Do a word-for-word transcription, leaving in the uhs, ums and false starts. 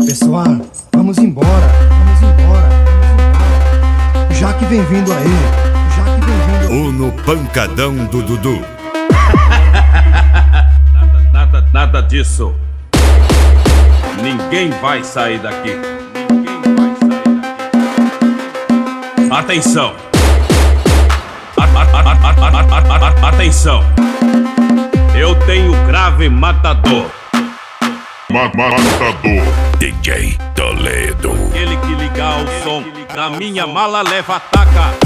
Pessoal, vamos embora, vamos embora, vamos embora. Já que vem vindo aí, já que vem vindo. O no pancadão do Dudu. Nada, nada, nada disso. Ninguém vai sair daqui. Ninguém vai sair daqui. Atenção. Atenção. Eu tenho grave matador. Ma matador. D J Toledo. Aquele que ligar o som da minha mala leva ataca.